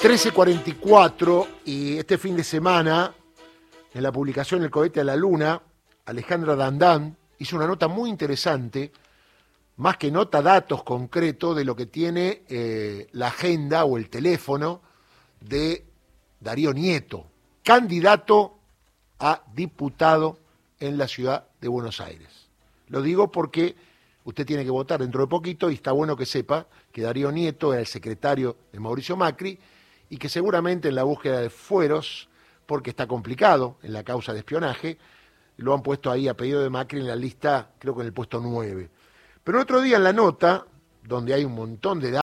13:44 y este fin de semana, en la publicación El cohete a la luna, Alejandra Dandán hizo una nota muy interesante, más que nota, datos concretos de lo que tiene la agenda o el teléfono de Darío Nieto, candidato a diputado en la ciudad de Buenos Aires. Lo digo porque usted tiene que votar dentro de poquito y está bueno que sepa que Darío Nieto era el secretario de Mauricio Macri y que seguramente en la búsqueda de fueros, porque está complicado en la causa de espionaje, lo han puesto ahí a pedido de Macri en la lista, creo que en el puesto 9. Pero el otro día en la nota, donde hay un montón de datos,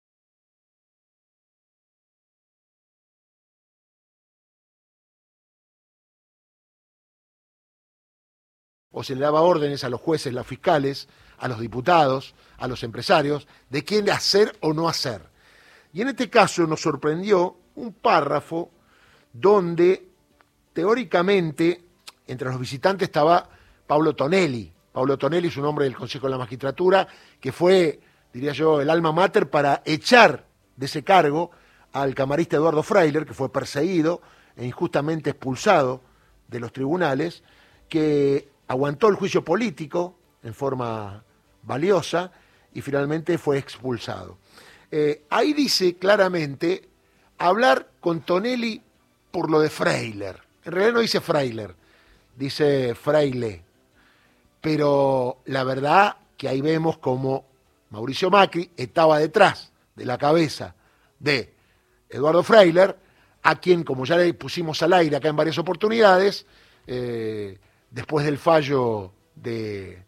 o se le daba órdenes a los jueces, los fiscales, a los diputados, a los empresarios, de quién hacer o no hacer. Y en este caso nos sorprendió un párrafo donde teóricamente entre los visitantes estaba Pablo Tonelli. Pablo Tonelli es un hombre del Consejo de la Magistratura que fue, diría yo, el alma mater para echar de ese cargo al camarista Eduardo Frailer, que fue perseguido e injustamente expulsado de los tribunales, que aguantó el juicio político en forma valiosa y finalmente fue expulsado. Ahí dice claramente hablar con Tonelli por lo de Frailer. En realidad no dice Frailer, dice Fraile. Pero la verdad que ahí vemos como Mauricio Macri estaba detrás de la cabeza de Eduardo Frailer, a quien, como ya le pusimos al aire acá en varias oportunidades, después del fallo de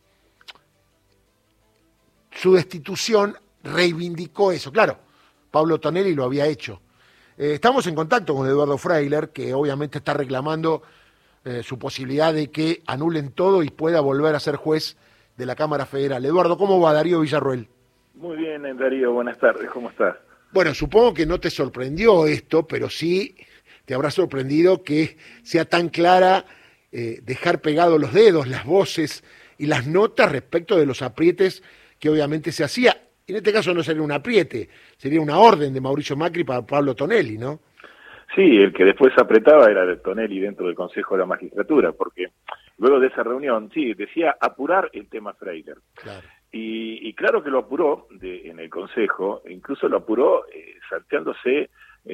su destitución, reivindicó eso. Claro, Pablo Tonelli lo había hecho. Estamos en contacto con Eduardo Frailer, que obviamente está reclamando su posibilidad de que anulen todo y pueda volver a ser juez de la Cámara Federal. Eduardo, ¿cómo va? Darío Villarroel. Muy bien, Darío, buenas tardes, ¿cómo estás? Bueno, supongo que no te sorprendió esto, pero sí te habrá sorprendido que sea tan clara dejar pegados los dedos, las voces y las notas respecto de los aprietes que obviamente se hacía. En este caso no sería un apriete, sería una orden de Mauricio Macri para Pablo Tonelli, ¿no? Sí, el que después apretaba era de Tonelli dentro del Consejo de la Magistratura, porque luego de esa reunión, sí, decía apurar el tema Frailer. Claro. Y claro que lo apuró en el Consejo, incluso lo apuró salteándose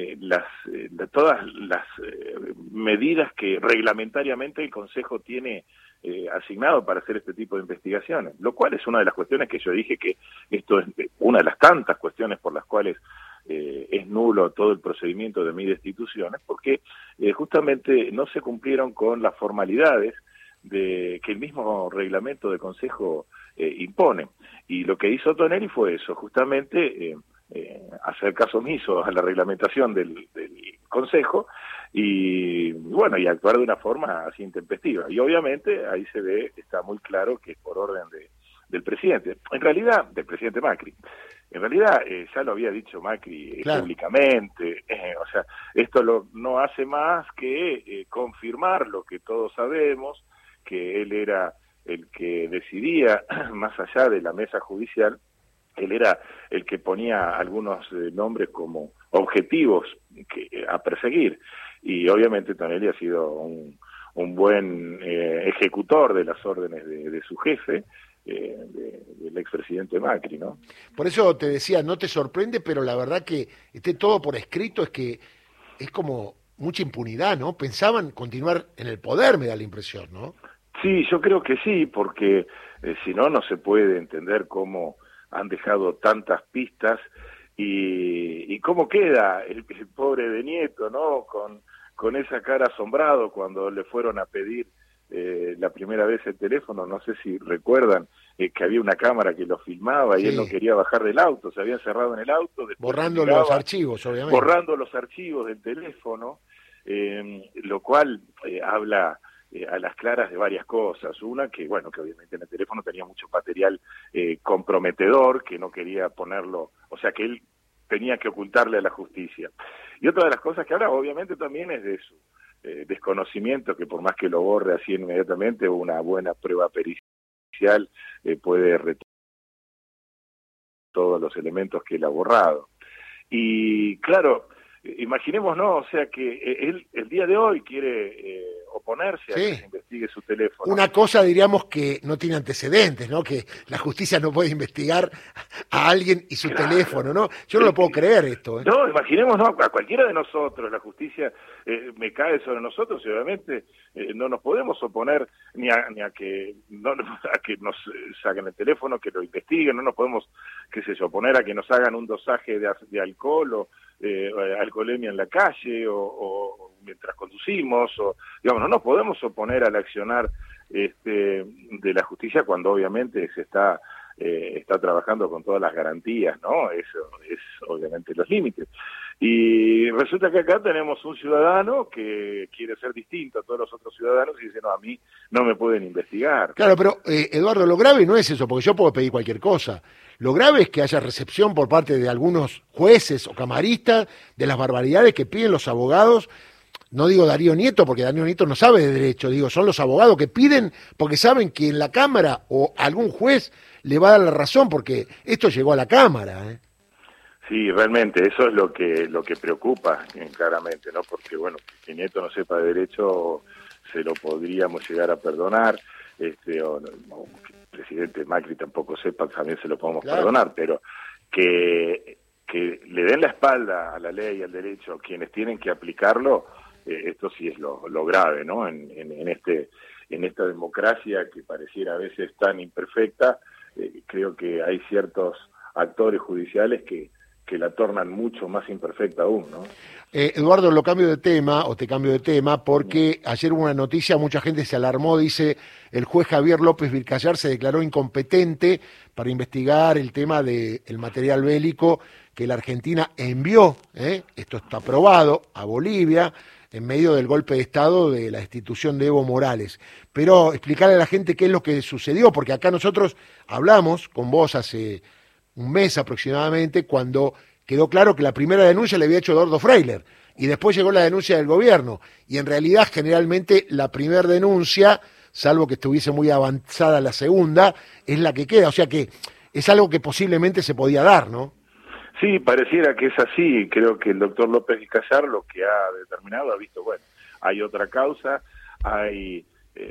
todas las medidas que reglamentariamente el Consejo tiene asignado para hacer este tipo de investigaciones, lo cual es una de las cuestiones que yo dije que esto es una de las tantas cuestiones por las cuales es nulo todo el procedimiento de mi destitución, porque justamente no se cumplieron con las formalidades de que el mismo reglamento del Consejo impone. Y lo que hizo Tonelli fue eso, justamente hacer caso omiso a la reglamentación del Consejo y bueno, y actuar de una forma así intempestiva. Y obviamente ahí se ve, está muy claro que es por orden del presidente, en realidad del presidente Macri. En realidad ya lo había dicho Macri claro, públicamente, o sea, esto no hace más que confirmar lo que todos sabemos, que él era el que decidía más allá de la mesa judicial, él era el que ponía algunos nombres como objetivos a perseguir, y obviamente Tonelli ha sido un buen ejecutor de las órdenes de su jefe, del expresidente Macri, ¿no? Por eso te decía, no te sorprende, pero la verdad que esté todo por escrito es que es como mucha impunidad, ¿no? Pensaban continuar en el poder, me da la impresión, ¿no? Sí, yo creo que sí, porque si no, no se puede entender cómo han dejado tantas pistas y cómo queda el pobre de Nieto, ¿no? Con esa cara asombrado cuando le fueron a pedir la primera vez el teléfono, no sé si recuerdan que había una cámara que lo filmaba y Sí. él no quería bajar del auto, se había encerrado en el auto, Borrando los archivos, obviamente. borrando los archivos del teléfono, lo cual habla a las claras de varias cosas. Una, que bueno, que obviamente en el teléfono tenía mucho material comprometedor, que no quería ponerlo, o sea que él tenía que ocultarle a la justicia. Y otra de las cosas que habla obviamente también es de su desconocimiento, que por más que lo borre así inmediatamente, una buena prueba pericial puede retomar todos los elementos que él ha borrado. Y claro, imaginemos, ¿no? O sea que él el día de hoy quiere oponerse a que se investigue su teléfono. Una cosa, diríamos, que no tiene antecedentes, ¿no? Que la justicia no puede investigar a alguien y su teléfono, ¿no? Yo no lo puedo creer esto. No, imaginemos, ¿no? A cualquiera de nosotros, la justicia me cae sobre nosotros y obviamente no nos podemos oponer ni a que a que nos saquen el teléfono, que lo investiguen, no nos podemos, qué sé yo, oponer a que nos hagan un dosaje de alcohol o alcoholemia en la calle o mientras conducimos, o digamos, no nos podemos oponer al accionar de la justicia cuando obviamente se está trabajando con todas las garantías, ¿no? Eso es obviamente los límites. Y resulta que acá tenemos un ciudadano que quiere ser distinto a todos los otros ciudadanos y dice, no, a mí no me pueden investigar. Claro, pero Eduardo, lo grave no es eso, porque yo puedo pedir cualquier cosa. Lo grave es que haya recepción por parte de algunos jueces o camaristas de las barbaridades que piden los abogados. No digo Darío Nieto, porque Darío Nieto no sabe de derecho, digo, son los abogados que piden porque saben que en la Cámara o algún juez le va a dar la razón, porque esto llegó a la Cámara, ¿eh? Sí, realmente, eso es lo que preocupa, claramente, ¿no? Porque, bueno, que Nieto no sepa de derecho se lo podríamos llegar a perdonar, o que el presidente Macri tampoco sepa, también se lo podemos perdonar, pero que le den la espalda a la ley y al derecho quienes tienen que aplicarlo, esto sí es lo grave, ¿no? En esta democracia que pareciera a veces tan imperfecta, creo que hay ciertos actores judiciales que la tornan mucho más imperfecta aún, ¿no? Eduardo, te cambio de tema, porque ayer hubo una noticia, mucha gente se alarmó, dice, el juez Javier López Vilcayar se declaró incompetente para investigar el tema del material bélico que la Argentina envió, esto está aprobado, a Bolivia, en medio del golpe de Estado de la destitución de Evo Morales. Pero explicarle a la gente qué es lo que sucedió, porque acá nosotros hablamos con vos hace un mes aproximadamente, cuando quedó claro que la primera denuncia le había hecho Eduardo Freyler, y después llegó la denuncia del gobierno, y en realidad generalmente la primera denuncia, salvo que estuviese muy avanzada la segunda, es la que queda, o sea que es algo que posiblemente se podía dar, ¿no? Sí, pareciera que es así. Creo que el doctor López Vilcayar lo que ha determinado, ha visto, bueno, hay otra causa, hay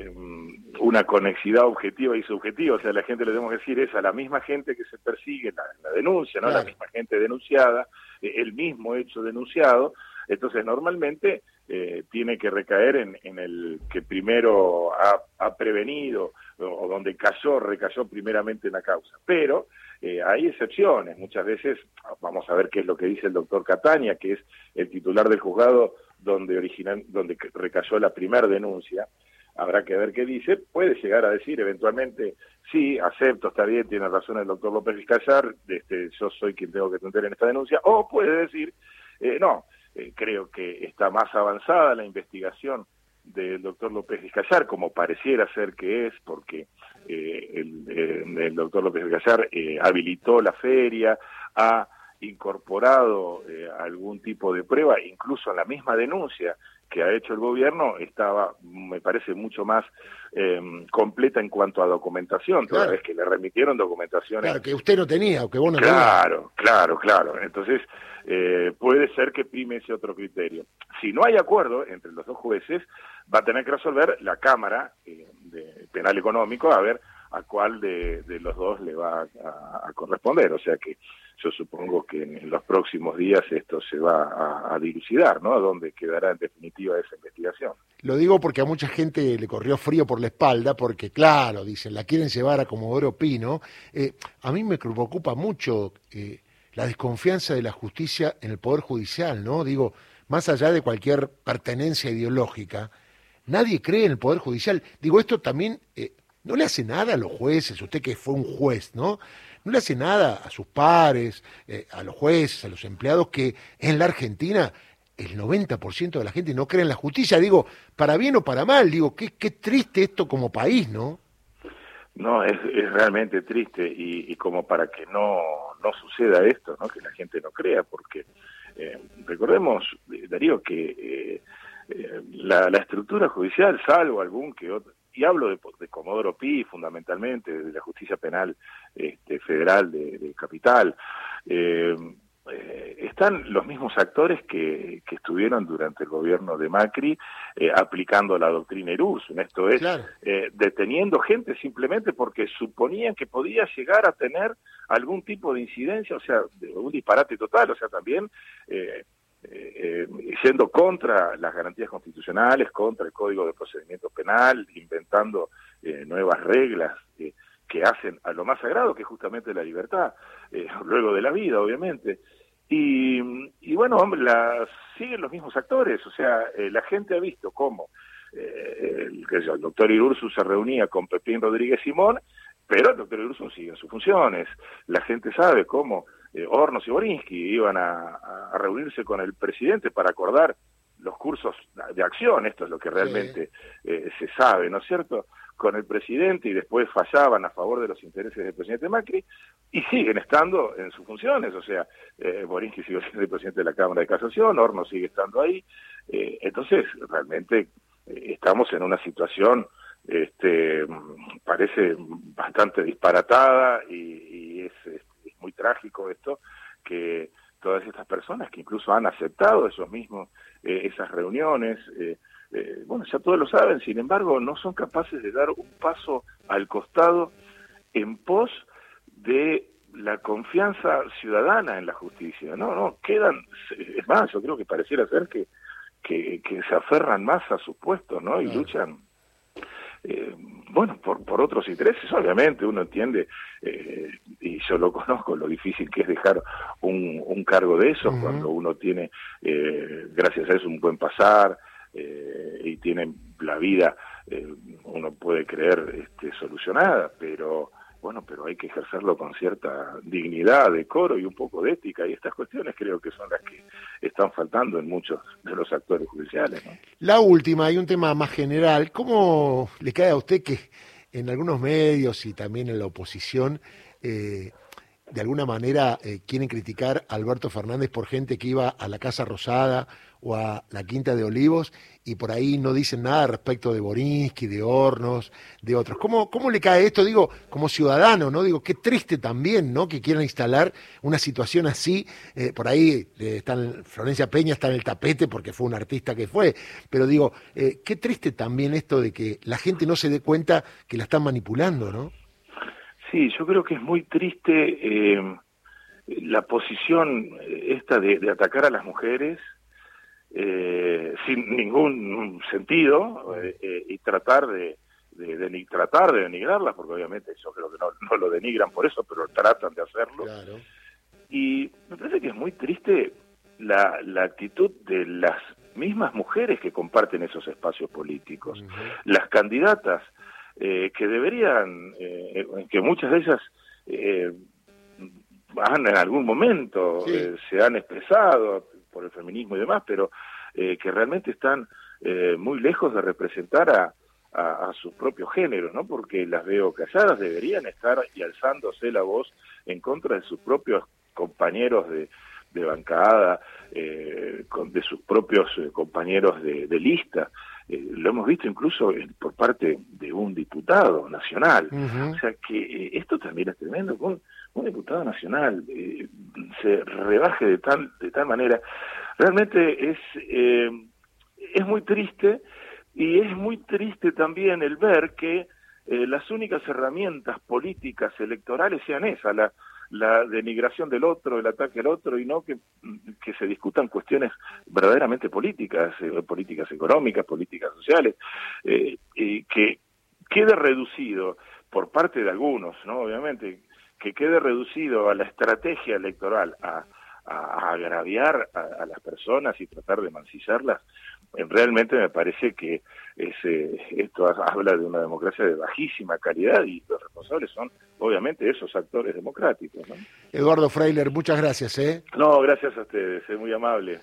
una conexidad objetiva y subjetiva, o sea, la gente, le tenemos que decir, es a la misma gente que se persigue la denuncia, ¿no? Claro. La misma gente denunciada, el mismo hecho denunciado, entonces normalmente tiene que recaer en el que primero ha prevenido o donde recayó primeramente en la causa, pero hay excepciones. Muchas veces, vamos a ver qué es lo que dice el doctor Cataña, que es el titular del juzgado donde recayó la primera denuncia. Habrá que ver qué dice. Puede llegar a decir eventualmente, sí, acepto, está bien, tiene razón el doctor López Vilcayar, yo soy quien tengo que atender en esta denuncia, o puede decir, no, creo que está más avanzada la investigación del doctor López Vilcayar, como pareciera ser que es, porque el doctor López Vilcayar habilitó la feria, ha incorporado algún tipo de prueba, incluso en la misma denuncia que ha hecho el gobierno, estaba, me parece, mucho más completa en cuanto a documentación, toda vez que le remitieron documentaciones. Claro, que usted no tenía, o que vos no tenías. Claro. Entonces, puede ser que prime ese otro criterio. Si no hay acuerdo entre los dos jueces, va a tener que resolver la Cámara de Penal Económico, a ver a cuál de los dos le va a corresponder. O sea que yo supongo que en los próximos días esto se va a dilucidar, ¿no? A dónde quedará en definitiva esa investigación. Lo digo porque a mucha gente le corrió frío por la espalda, porque claro, dicen, la quieren llevar a Comodoro Pi, ¿no? A mí me preocupa mucho la desconfianza de la justicia en el Poder Judicial, ¿no? Digo, más allá de cualquier pertenencia ideológica, nadie cree en el Poder Judicial. Digo, esto también no le hace nada a los jueces, usted que fue un juez, ¿no? No le hace nada a sus pares, a los jueces, a los empleados, que en la Argentina el 90% de la gente no cree en la justicia. Digo, para bien o para mal, digo, qué triste esto como país, ¿no? No, es realmente triste y como para que no suceda esto, ¿no? Que la gente no crea, porque recordemos, Darío, que la estructura judicial, salvo algún que otro, y hablo de Comodoro Pi fundamentalmente, de la justicia penal federal de Capital, están los mismos actores que estuvieron durante el gobierno de Macri aplicando la doctrina Irurzun, esto es, Claro. Deteniendo gente simplemente porque suponían que podía llegar a tener algún tipo de incidencia, o sea, un disparate total, o sea, también yendo contra las garantías constitucionales, contra el Código de Procedimiento Penal, inventando nuevas reglas que hacen a lo más sagrado, que es justamente la libertad, luego de la vida, obviamente. Y bueno, hombre, siguen los mismos actores, o sea, la gente ha visto cómo el doctor Irurzun se reunía con Pepín Rodríguez Simón, pero el doctor Irurzun sigue en sus funciones. La gente sabe cómo Hornos y Borinsky iban a reunirse con el presidente para acordar los cursos de acción, esto es lo que realmente se sabe, ¿no es cierto?, con el presidente, y después fallaban a favor de los intereses del presidente Macri, y siguen estando en sus funciones, o sea, Borinsky sigue siendo el presidente de la Cámara de Casación, Hornos sigue estando ahí, entonces realmente estamos en una situación, parece bastante disparatada, y es muy trágico esto, que todas estas personas que incluso han aceptado ellos mismos esas reuniones, bueno, ya todos lo saben, sin embargo, no son capaces de dar un paso al costado en pos de la confianza ciudadana en la justicia. No, quedan, es más, yo creo que pareciera ser que se aferran más a sus puestos, ¿no? Y luchan, bueno, por otros intereses, obviamente, uno entiende, y yo lo conozco, lo difícil que es dejar un cargo de esos cuando uno tiene, gracias a eso, un buen pasar, y tienen la vida, uno puede creer solucionada, pero bueno, pero hay que ejercerlo con cierta dignidad, decoro y un poco de ética, y estas cuestiones creo que son las que están faltando en muchos de los actores judiciales, ¿no? La última, hay un tema más general. ¿Cómo le cae a usted que en algunos medios y también en la oposición de alguna manera quieren criticar a Alberto Fernández por gente que iba a la Casa Rosada o a la Quinta de Olivos y por ahí no dicen nada respecto de Borinsky, de Hornos, de otros? ¿Cómo le cae esto? Digo, como ciudadano, ¿no? Digo, qué triste también, ¿no?, que quieran instalar una situación así. Por ahí Florencia Peña está en el tapete porque fue un artista que fue, pero digo, qué triste también esto de que la gente no se dé cuenta que la están manipulando, ¿no? Sí, yo creo que es muy triste la posición esta de atacar a las mujeres sin ningún sentido y tratar de denigrarlas, porque obviamente yo creo que no lo denigran por eso, pero tratan de hacerlo. Claro. Y me parece que es muy triste la actitud de las mismas mujeres que comparten esos espacios políticos, las candidatas, que deberían, que muchas de ellas en algún momento se han expresado por el feminismo y demás, pero que realmente están muy lejos de representar a su propio género, ¿no? Porque las veo calladas, deberían estar y alzándose la voz en contra de sus propios compañeros de bancada, de sus propios compañeros de lista. Lo hemos visto incluso por parte de un diputado nacional. O sea que esto también es tremendo. Un diputado nacional se rebaje de tal manera. Realmente es muy triste, y es muy triste también el ver que las únicas herramientas políticas electorales sean esas, la denigración del otro, el ataque al otro, y no que se discutan cuestiones verdaderamente políticas, políticas económicas, políticas sociales, y que quede reducido por parte de algunos, ¿no? Obviamente, que quede reducido a la estrategia electoral, a agraviar a las personas y tratar de mancillarlas. Realmente me parece que esto habla de una democracia de bajísima calidad, y los responsables son obviamente esos actores democráticos, ¿no? Eduardo Freiler, muchas gracias. No, gracias a ustedes, es muy amable.